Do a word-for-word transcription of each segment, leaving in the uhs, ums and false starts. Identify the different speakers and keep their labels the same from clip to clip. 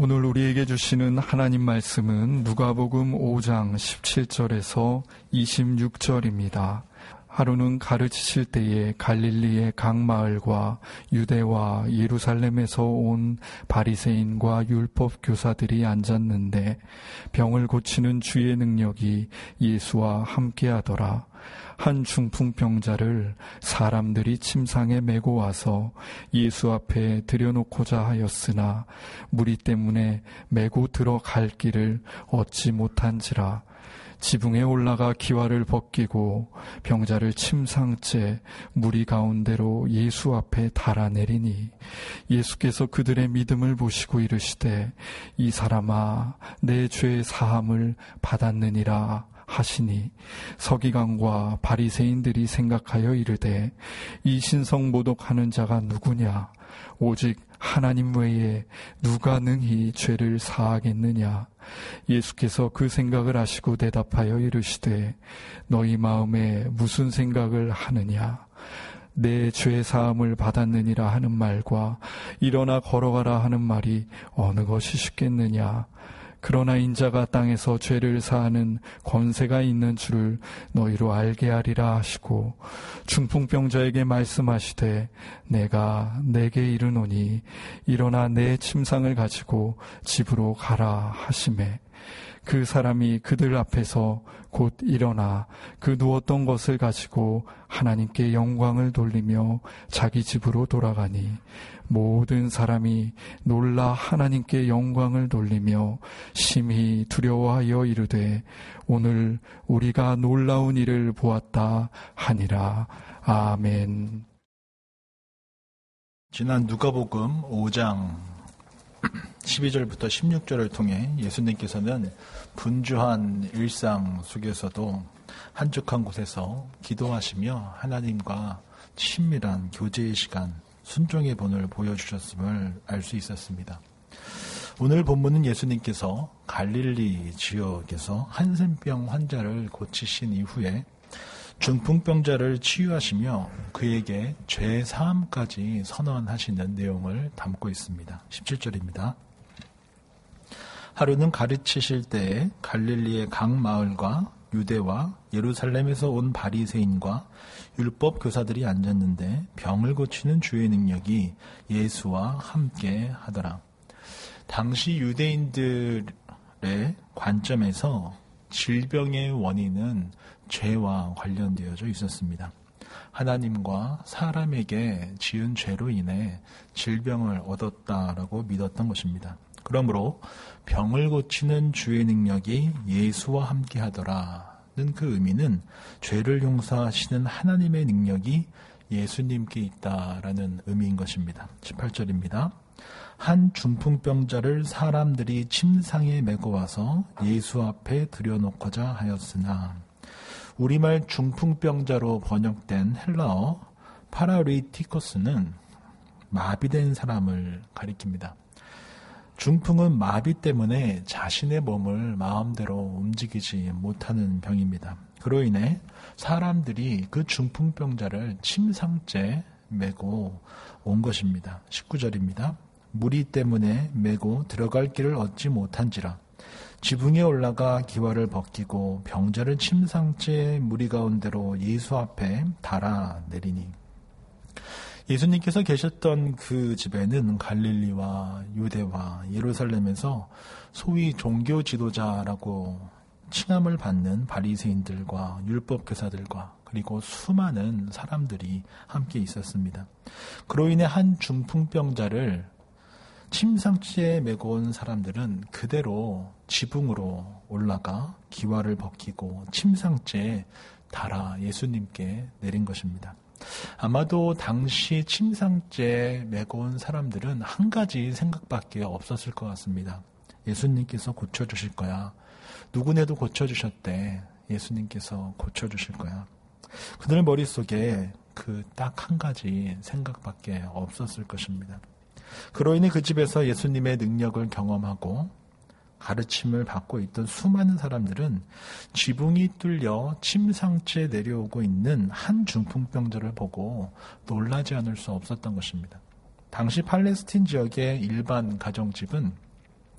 Speaker 1: 오늘 우리에게 주시는 하나님 말씀은 누가복음 오 장 십칠 절에서 이십육 절입니다. 하루는 가르치실 때에 갈릴리의 각 마을과 유대와 예루살렘에서 온 바리새인과 율법 교사들이 앉았는데 병을 고치는 주의 능력이 예수와 함께하더라. 한 중풍병자를 사람들이 침상에 메고 와서 예수 앞에 들여놓고자 하였으나 무리 때문에 메고 들어갈 길을 얻지 못한지라. 지붕에 올라가 기와를 벗기고 병자를 침상째 무리 가운데로 예수 앞에 달아내리니 예수께서 그들의 믿음을 보시고 이르시되 이 사람아 내 죄 사함을 받았느니라 하시니 서기관과 바리새인들이 생각하여 이르되 이 신성 모독하는 자가 누구냐 오직 하나님 외에 누가 능히 죄를 사하겠느냐. 예수께서 그 생각을 아시고 대답하여 이르시되 너희 마음에 무슨 생각을 하느냐. 내 죄 사함을 받았느니라 하는 말과 일어나 걸어가라 하는 말이 어느 것이 쉽겠느냐. 그러나 인자가 땅에서 죄를 사하는 권세가 있는 줄을 너희로 알게 하리라 하시고 중풍병자에게 말씀하시되 내가 내게 이르노니 일어나 내 침상을 가지고 집으로 가라 하시매 그 사람이 그들 앞에서 곧 일어나 그 누웠던 것을 가지고 하나님께 영광을 돌리며 자기 집으로 돌아가니 모든 사람이 놀라 하나님께 영광을 돌리며 심히 두려워하여 이르되 오늘 우리가 놀라운 일을 보았다 하니라. 아멘.
Speaker 2: 지난 누가복음 오 장 십이 절부터 십육 절을 통해 예수님께서는 분주한 일상 속에서도 한적한 곳에서 기도하시며 하나님과 친밀한 교제의 시간, 순종의 본을 보여주셨음을 알 수 있었습니다. 오늘 본문은 예수님께서 갈릴리 지역에서 한센병 환자를 고치신 이후에 중풍병자를 치유하시며 그에게 죄 사함까지 선언하시는 내용을 담고 있습니다. 십칠 절입니다. 하루는 가르치실 때에 갈릴리의 각 마을과 유대와 예루살렘에서 온 바리새인과 율법 교사들이 앉았는데 병을 고치는 주의 능력이 예수와 함께 하더라. 당시 유대인들의 관점에서 질병의 원인은 죄와 관련되어져 있었습니다. 하나님과 사람에게 지은 죄로 인해 질병을 얻었다라고 믿었던 것입니다. 그러므로 병을 고치는 주의 능력이 예수와 함께 하더라는 그 의미는 죄를 용서하시는 하나님의 능력이 예수님께 있다라는 의미인 것입니다. 십팔 절입니다. 한 중풍병자를 사람들이 침상에 메고 와서 예수 앞에 들여놓고자 하였으나 우리말 중풍병자로 번역된 헬라어 파라리티코스는 마비된 사람을 가리킵니다. 중풍은 마비 때문에 자신의 몸을 마음대로 움직이지 못하는 병입니다. 그로 인해 사람들이 그 중풍병자를 침상째 메고 온 것입니다. 십구 절입니다. 무리 때문에 메고 들어갈 길을 얻지 못한지라 지붕에 올라가 기와를 벗기고 병자를 침상째 무리 가운데로 예수 앞에 달아내리니 예수님께서 계셨던 그 집에는 갈릴리와 유대와 예루살렘에서 소위 종교 지도자라고 칭함을 받는 바리새인들과 율법 교사들과 그리고 수많은 사람들이 함께 있었습니다. 그로 인해 한 중풍병자를 침상치에 메고 온 사람들은 그대로 지붕으로 올라가 기와를 벗기고 침상째에 달아 예수님께 내린 것입니다. 아마도 당시 침상째에 메고 온 사람들은 한 가지 생각밖에 없었을 것 같습니다. 예수님께서 고쳐주실 거야. 누구네도 고쳐주셨대. 예수님께서 고쳐주실 거야. 그들 머릿속에 그 딱 한 가지 생각밖에 없었을 것입니다. 그로 인해 그 집에서 예수님의 능력을 경험하고 가르침을 받고 있던 수많은 사람들은 지붕이 뚫려 침상째 내려오고 있는 한 중풍병자를 보고 놀라지 않을 수 없었던 것입니다. 당시 팔레스틴 지역의 일반 가정집은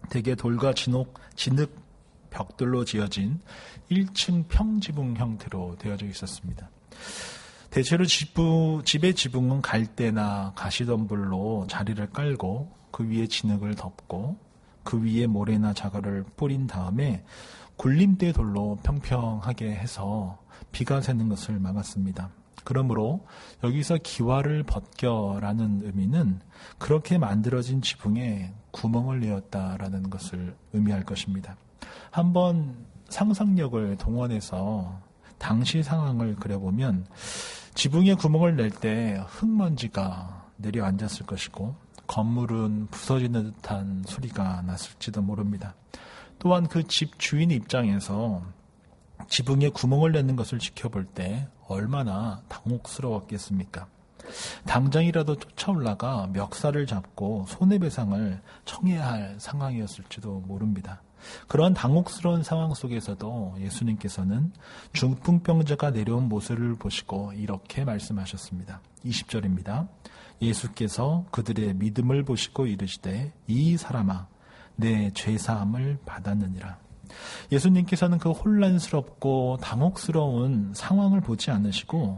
Speaker 2: 대개 돌과 진옥, 진흙 벽돌로 지어진 일 층 평지붕 형태로 되어져 있었습니다. 대체로 지부, 집의 지붕은 갈대나 가시덤불로 자리를 깔고 그 위에 진흙을 덮고 그 위에 모래나 자갈을 뿌린 다음에 굴림대 돌로 평평하게 해서 비가 새는 것을 막았습니다. 그러므로 여기서 기와를 벗겨라는 의미는 그렇게 만들어진 지붕에 구멍을 내었다라는 것을 의미할 것입니다. 한번 상상력을 동원해서 당시 상황을 그려보면 지붕에 구멍을 낼 때 흙먼지가 내려앉았을 것이고 건물은 부서지는 듯한 소리가 났을지도 모릅니다. 또한 그 집 주인 입장에서 지붕에 구멍을 내는 것을 지켜볼 때 얼마나 당혹스러웠겠습니까? 당장이라도 쫓아올라가 멱살을 잡고 손해배상을 청해야 할 상황이었을지도 모릅니다. 그런 당혹스러운 상황 속에서도 예수님께서는 중풍병자가 내려온 모습을 보시고 이렇게 말씀하셨습니다. 이십 절입니다. 예수께서 그들의 믿음을 보시고 이르시되 이 사람아 내 죄사함을 받았느니라. 예수님께서는 그 혼란스럽고 당혹스러운 상황을 보지 않으시고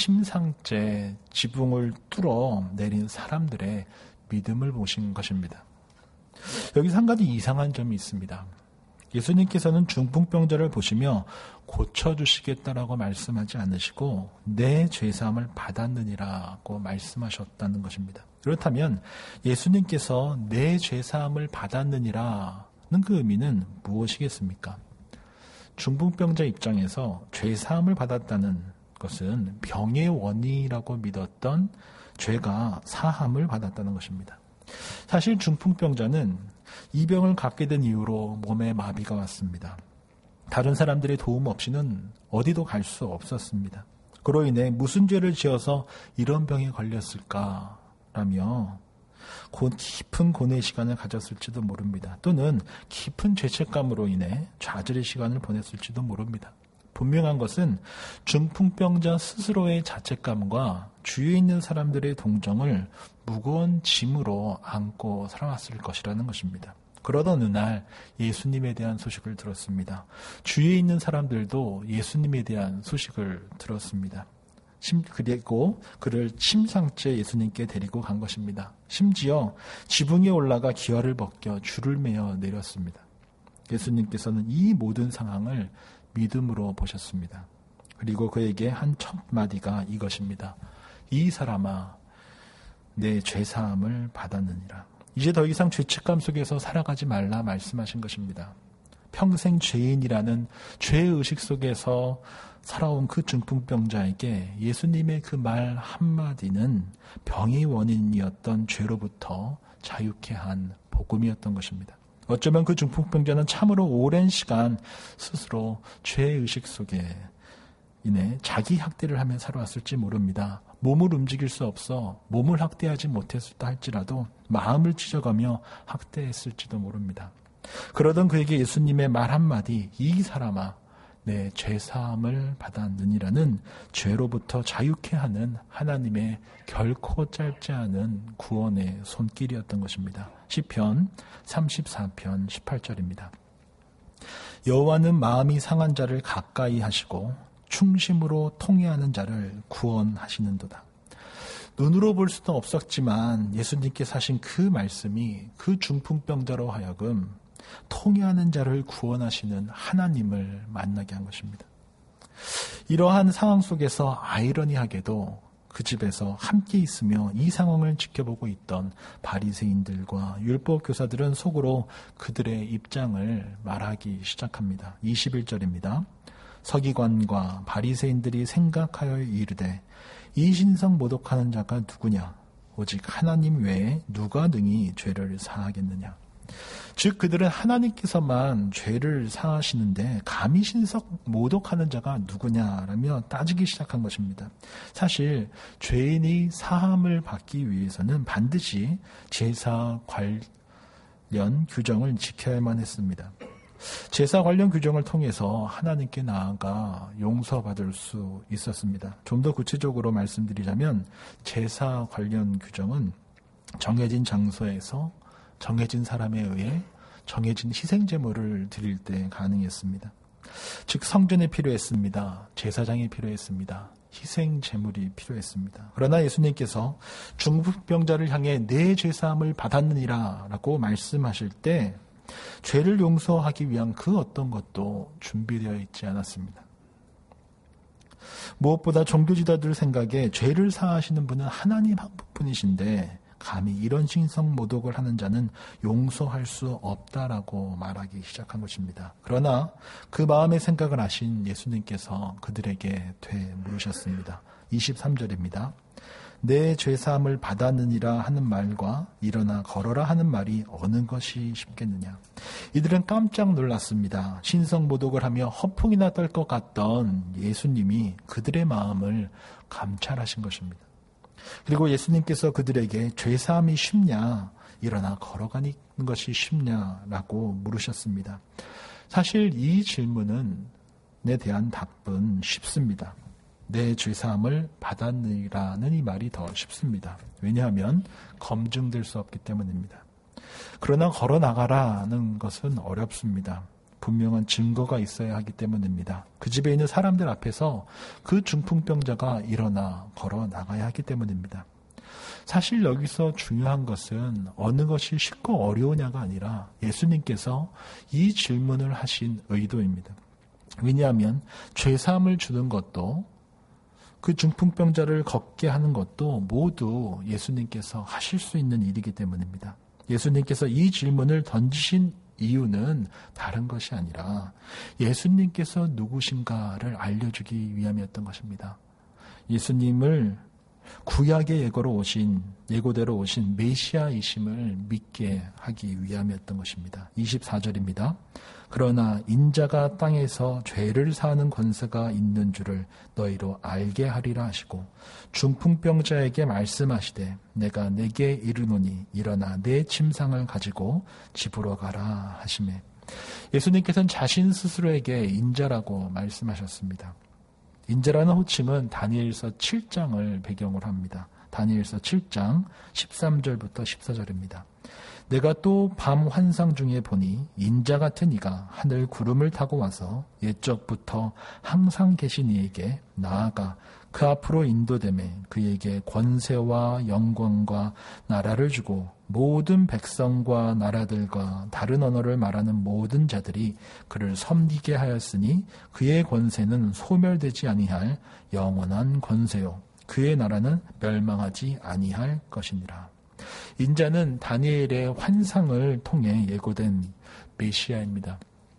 Speaker 2: 침상째 지붕을 뚫어 내린 사람들의 믿음을 보신 것입니다. 여기서 한 가지 이상한 점이 있습니다. 예수님께서는 중풍병자를 보시며 고쳐주시겠다라고 말씀하지 않으시고 내 죄사함을 받았느니라고 말씀하셨다는 것입니다. 그렇다면 예수님께서 내 죄사함을 받았느니라는 그 의미는 무엇이겠습니까? 중풍병자 입장에서 죄사함을 받았다는 것은 병의 원인이라고 믿었던 죄가 사함을 받았다는 것입니다. 사실 중풍병자는 이 병을 갖게 된 이후로 몸에 마비가 왔습니다. 다른 사람들의 도움 없이는 어디도 갈 수 없었습니다. 그로 인해 무슨 죄를 지어서 이런 병에 걸렸을까라며 깊은 고뇌의 시간을 가졌을지도 모릅니다. 또는 깊은 죄책감으로 인해 좌절의 시간을 보냈을지도 모릅니다. 분명한 것은 중풍병자 스스로의 자책감과 주위에 있는 사람들의 동정을 무거운 짐으로 안고 살아왔을 것이라는 것입니다. 그러던 어느 날 예수님에 대한 소식을 들었습니다. 주위에 있는 사람들도 예수님에 대한 소식을 들었습니다. 그리고 그를 침상째 예수님께 데리고 간 것입니다. 심지어 지붕에 올라가 기와를 벗겨 줄을 매어 내렸습니다. 예수님께서는 이 모든 상황을 믿음으로 보셨습니다. 그리고 그에게 한 첫 마디가 이것입니다. 이 사람아 내 죄사함을 받았느니라. 이제 더 이상 죄책감 속에서 살아가지 말라 말씀하신 것입니다. 평생 죄인이라는 죄의식 속에서 살아온 그 중풍병자에게 예수님의 그 말 한마디는 병의 원인이었던 죄로부터 자유케 한 복음이었던 것입니다. 어쩌면 그 중풍병자는 참으로 오랜 시간 스스로 죄의식 속에 인해 자기 학대를 하며 살아왔을지 모릅니다. 몸을 움직일 수 없어 몸을 학대하지 못했다 할지라도 마음을 찢어가며 학대했을지도 모릅니다. 그러던 그에게 예수님의 말 한마디, 이 사람아 내 죄사함을 받았느니라는 죄로부터 자유케 하는 하나님의 결코 짧지 않은 구원의 손길이었던 것입니다. 시편 삼십사 편 십팔 절입니다. 여호와는 마음이 상한 자를 가까이 하시고 충심으로 통회하는 자를 구원하시는도다. 눈으로 볼 수는 없었지만 예수님께서 하신 그 말씀이 그 중풍병자로 하여금 통회하는 자를 구원하시는 하나님을 만나게 한 것입니다. 이러한 상황 속에서 아이러니하게도 그 집에서 함께 있으며 이 상황을 지켜보고 있던 바리새인들과 율법 교사들은 속으로 그들의 입장을 말하기 시작합니다. 이십일 절입니다. 서기관과 바리새인들이 생각하여 이르되 이 신성 모독하는 자가 누구냐? 오직 하나님 외에 누가 능히 죄를 사하겠느냐? 즉 그들은 하나님께서만 죄를 사하시는데 감히 신성 모독하는 자가 누구냐라며 따지기 시작한 것입니다. 사실 죄인이 사함을 받기 위해서는 반드시 제사 관련 규정을 지켜야만 했습니다. 제사 관련 규정을 통해서 하나님께 나아가 용서받을 수 있었습니다. 좀 더 구체적으로 말씀드리자면 제사 관련 규정은 정해진 장소에서 정해진 사람에 의해 정해진 희생제물을 드릴 때 가능했습니다. 즉 성전이 필요했습니다. 제사장이 필요했습니다. 희생제물이 필요했습니다. 그러나 예수님께서 중풍병자를 향해 내 죄사함을 받았느니라 라고 말씀하실 때 죄를 용서하기 위한 그 어떤 것도 준비되어 있지 않았습니다. 무엇보다 종교지도자들 생각에 죄를 사하시는 분은 하나님 한 분뿐이신데 감히 이런 신성모독을 하는 자는 용서할 수 없다라고 말하기 시작한 것입니다. 그러나 그 마음의 생각을 아신 예수님께서 그들에게 되물으셨습니다. 이십삼 절입니다. 내 죄사함을 받았느니라 하는 말과 일어나 걸어라 하는 말이 어느 것이 쉽겠느냐. 이들은 깜짝 놀랐습니다. 신성모독을 하며 허풍이나 떨 것 같던 예수님이 그들의 마음을 감찰하신 것입니다. 그리고 예수님께서 그들에게 죄사함이 쉽냐, 일어나 걸어가는 것이 쉽냐라고 물으셨습니다. 사실 이 질문에 대한 답은 쉽습니다. 내 죄사함을 받았느니라는 이 말이 더 쉽습니다. 왜냐하면 검증될 수 없기 때문입니다. 그러나 걸어나가라는 것은 어렵습니다. 분명한 증거가 있어야 하기 때문입니다. 그 집에 있는 사람들 앞에서 그 중풍병자가 일어나 걸어 나가야 하기 때문입니다. 사실 여기서 중요한 것은 어느 것이 쉽고 어려우냐가 아니라 예수님께서 이 질문을 하신 의도입니다. 왜냐하면 죄사함을 주는 것도 그 중풍병자를 걷게 하는 것도 모두 예수님께서 하실 수 있는 일이기 때문입니다. 예수님께서 이 질문을 던지신 이유는 다른 것이 아니라 예수님께서 누구신가를 알려주기 위함이었던 것입니다. 예수님을 구약의 예고로 오신, 예고대로 오신 메시아이심을 믿게 하기 위함이었던 것입니다. 이십사 절입니다. 그러나 인자가 땅에서 죄를 사하는 권세가 있는 줄을 너희로 알게 하리라 하시고 중풍병자에게 말씀하시되 내가 내게 이르노니 일어나 내 침상을 가지고 집으로 가라 하시매 예수님께서는 자신 스스로에게 인자라고 말씀하셨습니다. 인자라는 호칭은 다니엘서 칠 장을 배경으로 합니다. 다니엘서 칠 장 십삼 절부터 십사 절입니다. 내가 또 밤 환상 중에 보니 인자 같은 이가 하늘 구름을 타고 와서 옛적부터 항상 계신 이에게 나아가 그 앞으로 인도되매 그에게 권세와 영광과 나라를 주고 모든 백성과 나라들과 다른 언어를 말하는 모든 자들이 그를 섬기게 하였으니 그의 권세는 소멸되지 아니할 영원한 권세요 그의 나라는 멸망하지 아니할 것이니라. 인자는 다니엘의 환상을 통해 예고된 메시아입니다.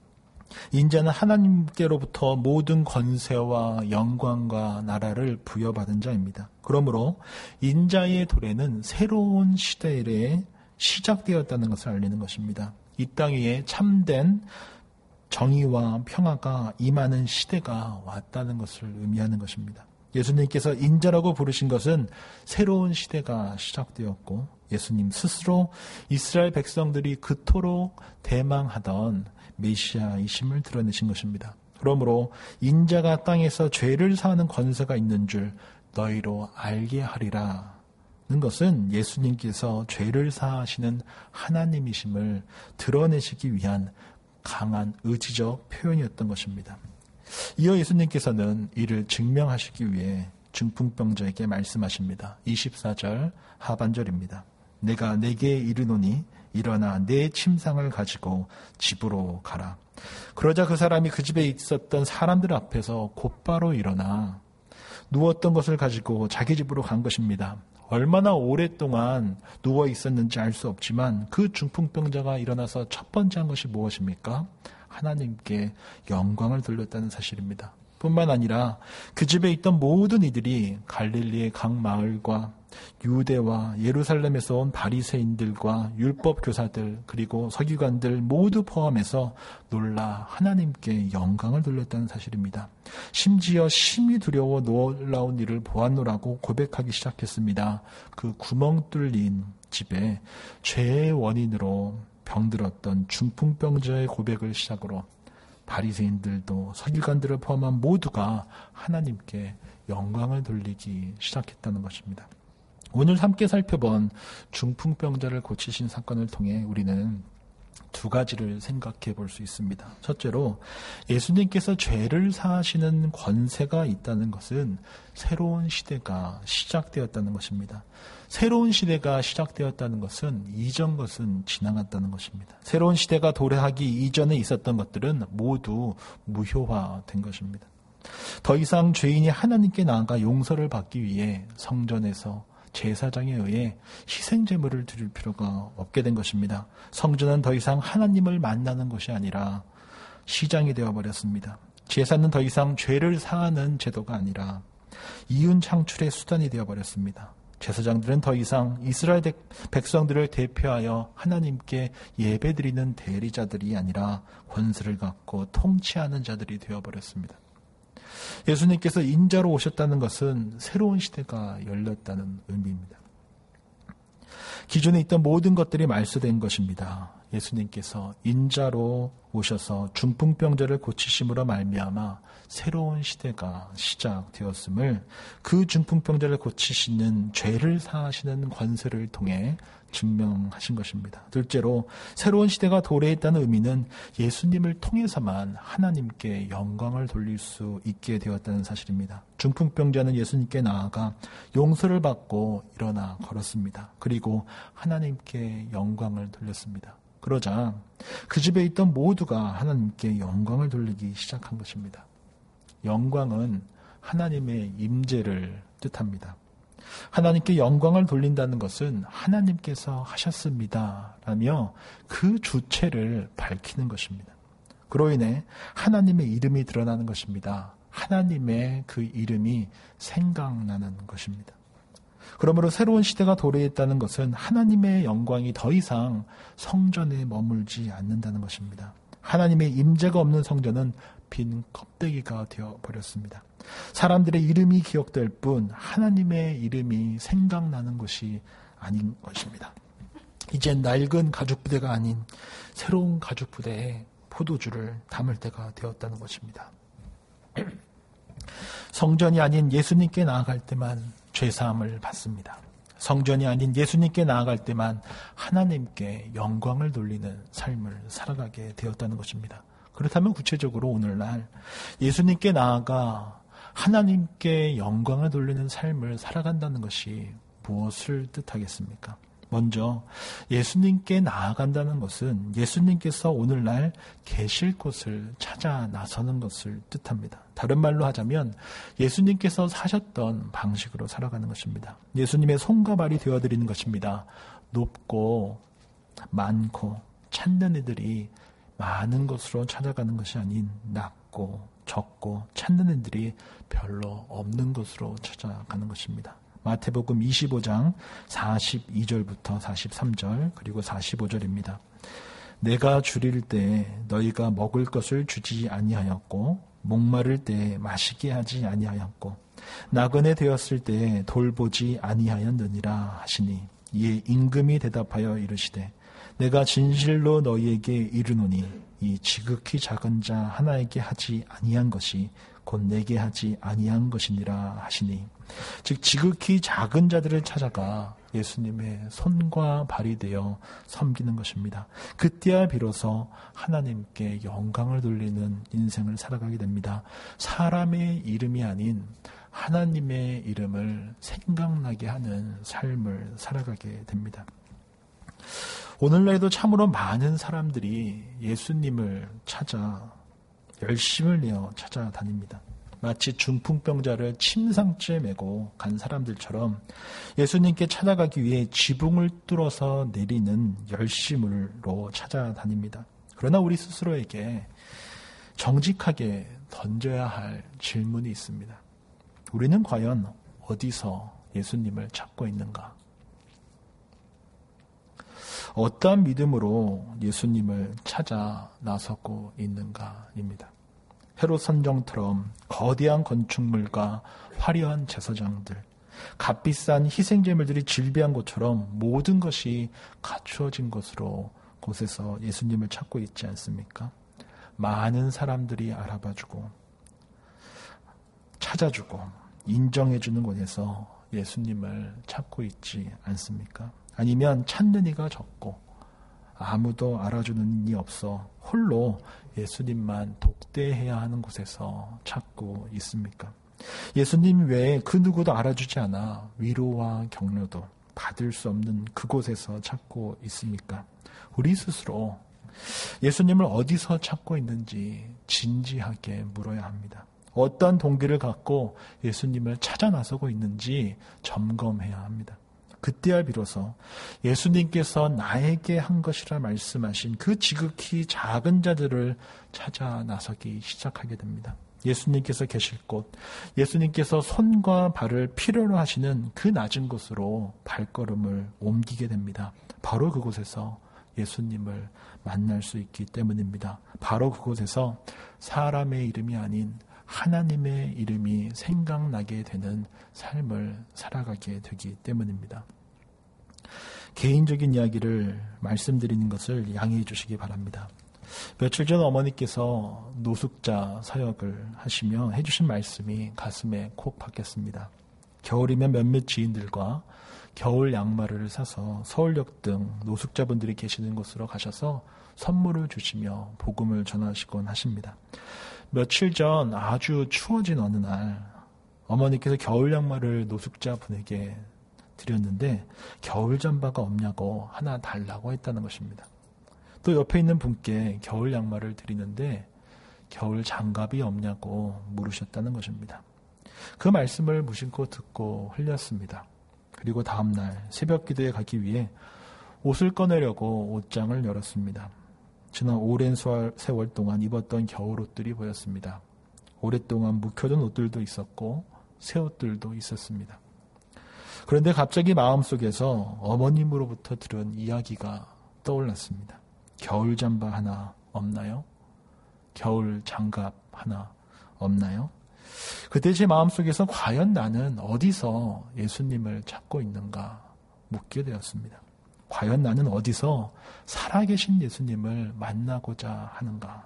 Speaker 2: 인자는 하나님께로부터 모든 권세와 영광과 나라를 부여받은 자입니다. 그러므로 인자의 도래는 새로운 시대에 시작되었다는 것을 알리는 것입니다. 이 땅 위에 참된 정의와 평화가 임하는 시대가 왔다는 것을 의미하는 것입니다. 예수님께서 인자라고 부르신 것은 새로운 시대가 시작되었고 예수님 스스로 이스라엘 백성들이 그토록 대망하던 메시아이심을 드러내신 것입니다. 그러므로 인자가 땅에서 죄를 사하는 권세가 있는 줄 너희로 알게 하리라는 것은 예수님께서 죄를 사하시는 하나님이심을 드러내시기 위한 강한 의지적 표현이었던 것입니다. 이어 예수님께서는 이를 증명하시기 위해 중풍병자에게 말씀하십니다. 이십사 절 하반절입니다. 내가 내게 이르노니 일어나 내 침상을 가지고 집으로 가라. 그러자 그 사람이 그 집에 있었던 사람들 앞에서 곧바로 일어나 누웠던 것을 가지고 자기 집으로 간 것입니다. 얼마나 오랫동안 누워 있었는지 알 수 없지만 그 중풍병자가 일어나서 첫 번째 한 것이 무엇입니까? 하나님께 영광을 돌렸다는 사실입니다. 뿐만 아니라 그 집에 있던 모든 이들이 갈릴리의 각 마을과 유대와 예루살렘에서 온 바리새인들과 율법 교사들 그리고 서기관들 모두 포함해서 놀라 하나님께 영광을 돌렸다는 사실입니다. 심지어 심히 두려워 놀라운 일을 보았노라고 고백하기 시작했습니다. 그 구멍 뚫린 집에 죄의 원인으로 병들었던 중풍병자의 고백을 시작으로 바리새인들도 서기관들을 포함한 모두가 하나님께 영광을 돌리기 시작했다는 것입니다. 오늘 함께 살펴본 중풍병자를 고치신 사건을 통해 우리는 두 가지를 생각해 볼 수 있습니다. 첫째로 예수님께서 죄를 사하시는 권세가 있다는 것은 새로운 시대가 시작되었다는 것입니다. 새로운 시대가 시작되었다는 것은 이전 것은 지나갔다는 것입니다. 새로운 시대가 도래하기 이전에 있었던 것들은 모두 무효화된 것입니다. 더 이상 죄인이 하나님께 나아가 용서를 받기 위해 성전에서 제사장에 의해 희생제물을 드릴 필요가 없게 된 것입니다. 성전은 더 이상 하나님을 만나는 곳이 아니라 시장이 되어버렸습니다. 제사는 더 이상 죄를 사하는 제도가 아니라 이윤 창출의 수단이 되어버렸습니다. 제사장들은 더 이상 이스라엘 백성들을 대표하여 하나님께 예배드리는 대리자들이 아니라 권세를 갖고 통치하는 자들이 되어버렸습니다. 예수님께서 인자로 오셨다는 것은 새로운 시대가 열렸다는 의미입니다. 기존에 있던 모든 것들이 말소된 것입니다. 예수님께서 인자로 오셔서 중풍병자를 고치심으로 말미암아 새로운 시대가 시작되었음을 그 중풍병자를 고치시는 죄를 사하시는 권세를 통해 증명하신 것입니다. 둘째로 새로운 시대가 도래했다는 의미는 예수님을 통해서만 하나님께 영광을 돌릴 수 있게 되었다는 사실입니다. 중풍병자는 예수님께 나아가 용서를 받고 일어나 걸었습니다. 그리고 하나님께 영광을 돌렸습니다. 그러자 그 집에 있던 모두가 하나님께 영광을 돌리기 시작한 것입니다. 영광은 하나님의 임재를 뜻합니다. 하나님께 영광을 돌린다는 것은 하나님께서 하셨습니다 라며 그 주체를 밝히는 것입니다. 그로 인해 하나님의 이름이 드러나는 것입니다. 하나님의 그 이름이 생각나는 것입니다. 그러므로 새로운 시대가 도래했다는 것은 하나님의 영광이 더 이상 성전에 머물지 않는다는 것입니다. 하나님의 임재가 없는 성전은 빈 껍데기가 되어버렸습니다. 사람들의 이름이 기억될 뿐 하나님의 이름이 생각나는 것이 아닌 것입니다. 이제 낡은 가죽부대가 아닌 새로운 가죽부대에 포도주를 담을 때가 되었다는 것입니다. 성전이 아닌 예수님께 나아갈 때만 죄사함을 받습니다. 성전이 아닌 예수님께 나아갈 때만 하나님께 영광을 돌리는 삶을 살아가게 되었다는 것입니다. 그렇다면 구체적으로 오늘날 예수님께 나아가 하나님께 영광을 돌리는 삶을 살아간다는 것이 무엇을 뜻하겠습니까? 먼저 예수님께 나아간다는 것은 예수님께서 오늘날 계실 곳을 찾아 나서는 것을 뜻합니다. 다른 말로 하자면 예수님께서 사셨던 방식으로 살아가는 것입니다. 예수님의 손과 발이 되어드리는 것입니다. 높고 많고 찾는 이들이 많은 곳으로 찾아가는 것이 아닌 낮고 적고 찾는 이들이 별로 없는 곳으로 찾아가는 것입니다. 마태복음 이십오 장 사십이 절부터 사십삼 절 그리고 사십오 절입니다. 내가 줄일 때 너희가 먹을 것을 주지 아니하였고 목마를 때 마시게 하지 아니하였고 나그네 되었을 때 돌보지 아니하였느니라 하시니 이에 임금이 대답하여 이르시되 내가 진실로 너희에게 이르노니 이 지극히 작은 자 하나에게 하지 아니한 것이 곧 내게 하지 아니한 것이니라 하시니 즉 지극히 작은 자들을 찾아가 예수님의 손과 발이 되어 섬기는 것입니다. 그때야 비로소 하나님께 영광을 돌리는 인생을 살아가게 됩니다. 사람의 이름이 아닌 하나님의 이름을 생각나게 하는 삶을 살아가게 됩니다. 오늘날에도 참으로 많은 사람들이 예수님을 찾아 열심을 내어 찾아다닙니다. 마치 중풍병자를 침상째 메고 간 사람들처럼 예수님께 찾아가기 위해 지붕을 뚫어서 내리는 열심으로 찾아다닙니다. 그러나 우리 스스로에게 정직하게 던져야 할 질문이 있습니다. 우리는 과연 어디서 예수님을 찾고 있는가? 어떠한 믿음으로 예수님을 찾아 나서고 있는가입니다. 헤롯 선정처럼 거대한 건축물과 화려한 제사장들, 값비싼 희생제물들이 질비한 것처럼 모든 것이 갖추어진 것으로 곳에서 예수님을 찾고 있지 않습니까? 많은 사람들이 알아봐주고 찾아주고 인정해주는 곳에서 예수님을 찾고 있지 않습니까? 아니면 찾는 이가 적고 아무도 알아주는 이이 없어 홀로 예수님만 독대해야 하는 곳에서 찾고 있습니까? 예수님 외에 그 누구도 알아주지 않아 위로와 격려도 받을 수 없는 그곳에서 찾고 있습니까? 우리 스스로 예수님을 어디서 찾고 있는지 진지하게 물어야 합니다. 어떤 동기를 갖고 예수님을 찾아 나서고 있는지 점검해야 합니다. 그때야 비로소 예수님께서 나에게 한 것이라 말씀하신 그 지극히 작은 자들을 찾아 나서기 시작하게 됩니다. 예수님께서 계실 곳, 예수님께서 손과 발을 필요로 하시는 그 낮은 곳으로 발걸음을 옮기게 됩니다. 바로 그곳에서 예수님을 만날 수 있기 때문입니다. 바로 그곳에서 사람의 이름이 아닌 하나님의 이름이 생각나게 되는 삶을 살아가게 되기 때문입니다. 개인적인 이야기를 말씀드리는 것을 양해해 주시기 바랍니다. 며칠 전 어머니께서 노숙자 사역을 하시며 해주신 말씀이 가슴에 콕 박혔습니다. 겨울이면 몇몇 지인들과 겨울 양말을 사서 서울역 등 노숙자분들이 계시는 곳으로 가셔서 선물을 주시며 복음을 전하시곤 하십니다. 며칠 전 아주 추워진 어느 날 어머니께서 겨울 양말을 노숙자분에게 드렸는데 겨울 잠바가 없냐고 하나 달라고 했다는 것입니다. 또 옆에 있는 분께 겨울 양말을 드리는데 겨울 장갑이 없냐고 물으셨다는 것입니다. 그 말씀을 무심코 듣고 흘렸습니다. 그리고 다음날 새벽 기도에 가기 위해 옷을 꺼내려고 옷장을 열었습니다. 지난 오랜 세월 동안 입었던 겨울 옷들이 보였습니다. 오랫동안 묵혀둔 옷들도 있었고 새 옷들도 있었습니다. 그런데 갑자기 마음속에서 어머님으로부터 들은 이야기가 떠올랐습니다. 겨울 잠바 하나 없나요? 겨울 장갑 하나 없나요? 그때 제 마음속에서 과연 나는 어디서 예수님을 찾고 있는가 묻게 되었습니다. 과연 나는 어디서 살아계신 예수님을 만나고자 하는가?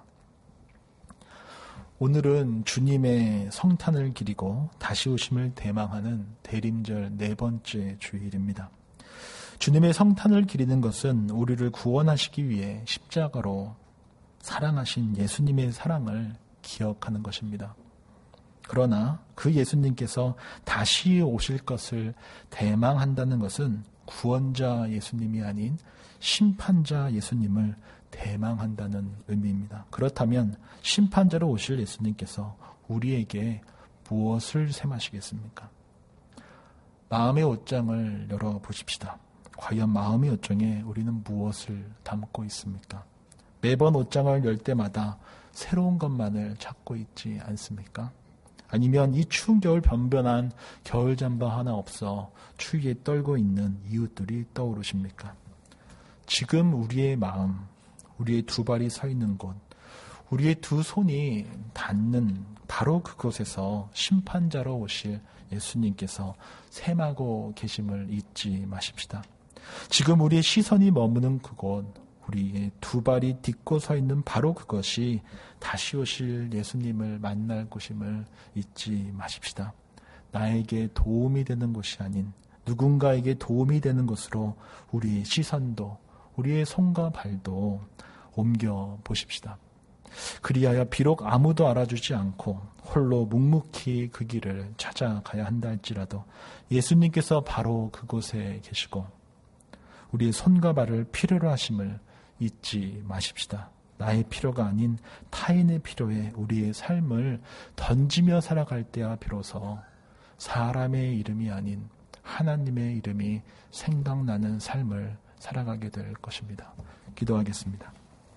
Speaker 2: 오늘은 주님의 성탄을 기리고 다시 오심을 대망하는 대림절 네 번째 주일입니다. 주님의 성탄을 기리는 것은 우리를 구원하시기 위해 십자가로 사랑하신 예수님의 사랑을 기억하는 것입니다. 그러나 그 예수님께서 다시 오실 것을 대망한다는 것은 구원자 예수님이 아닌 심판자 예수님을 대망한다는 의미입니다. 그렇다면 심판자로 오실 예수님께서 우리에게 무엇을 셈하시겠습니까? 마음의 옷장을 열어보십시다. 과연 마음의 옷장에 우리는 무엇을 담고 있습니까? 매번 옷장을 열 때마다 새로운 것만을 찾고 있지 않습니까? 아니면 이 추운 겨울 변변한 겨울 잠바 하나 없어 추위에 떨고 있는 이웃들이 떠오르십니까? 지금 우리의 마음, 우리의 두 발이 서 있는 곳, 우리의 두 손이 닿는 바로 그곳에서 심판자로 오실 예수님께서 셈하고 계심을 잊지 마십시다. 지금 우리의 시선이 머무는 그곳, 우리의 두 발이 딛고 서 있는 바로 그것이 다시 오실 예수님을 만날 곳임을 잊지 마십시다. 나에게 도움이 되는 곳이 아닌 누군가에게 도움이 되는 곳으로 우리의 시선도 우리의 손과 발도 옮겨 보십시다. 그리하여 비록 아무도 알아주지 않고 홀로 묵묵히 그 길을 찾아가야 한다 할지라도 예수님께서 바로 그곳에 계시고 우리의 손과 발을 필요로 하심을 잊지 마십시다. 나의 필요가 아닌 타인의 필요에 우리의 삶을 던지며 살아갈 때야 비로소 사람의 이름이 아닌 하나님의 이름이 생각나는 삶을 살아가게 될 것입니다. 기도하겠습니다.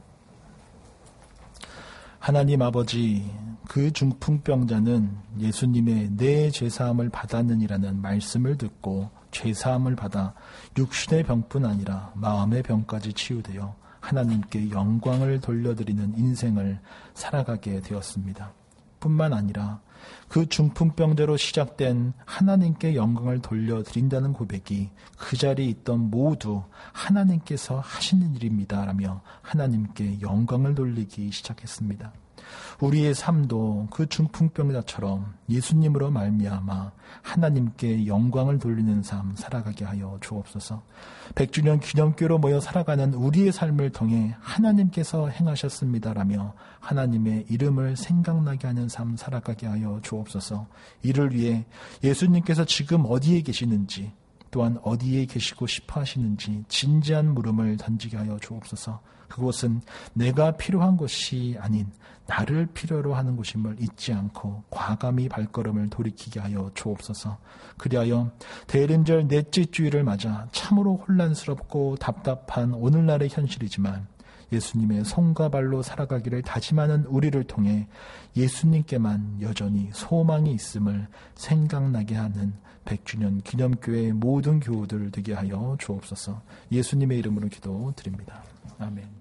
Speaker 2: 하나님 아버지, 그 중풍병자는 예수님의 내 죄사함을 받았느니라는 말씀을 듣고 죄사함을 받아 육신의 병뿐 아니라 마음의 병까지 치유되어 하나님께 영광을 돌려드리는 인생을 살아가게 되었습니다. 뿐만 아니라 그 중풍병자로 시작된 하나님께 영광을 돌려드린다는 고백이 그 자리에 있던 모두 하나님께서 하시는 일입니다라며 하나님께 영광을 돌리기 시작했습니다. 우리의 삶도 그 중풍병자처럼 예수님으로 말미암아 하나님께 영광을 돌리는 삶 살아가게 하여 주옵소서. 백 주년 기념교로 모여 살아가는 우리의 삶을 통해 하나님께서 행하셨습니다라며 하나님의 이름을 생각나게 하는 삶 살아가게 하여 주옵소서. 이를 위해 예수님께서 지금 어디에 계시는지, 또한 어디에 계시고 싶어 하시는지 진지한 물음을 던지게 하여 주옵소서. 그곳은 내가 필요한 곳이 아닌 나를 필요로 하는 곳임을 잊지 않고 과감히 발걸음을 돌이키게 하여 주옵소서. 그리하여 대림절 넷째 주일을 맞아 참으로 혼란스럽고 답답한 오늘날의 현실이지만 예수님의 손과 발로 살아가기를 다짐하는 우리를 통해 예수님께만 여전히 소망이 있음을 생각나게 하는 백 주년 기념교회의 모든 교우들 되게 하여 주옵소서. 예수님의 이름으로 기도드립니다. 아멘.